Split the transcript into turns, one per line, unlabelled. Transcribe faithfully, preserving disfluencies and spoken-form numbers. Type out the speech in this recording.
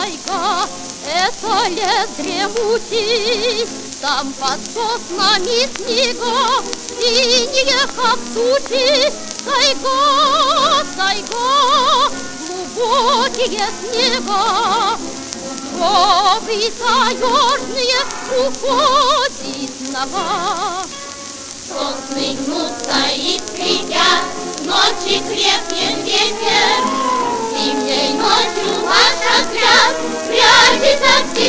тайга, это лес дремучий, там под соснами снега, синие, как тучи, тайга, тайга, глубокие снега, сугробы таежные уходит нога.
Сосны гнутся и скрипят, ночи крепнет ветер, зимней ночью ваш отряд прячется в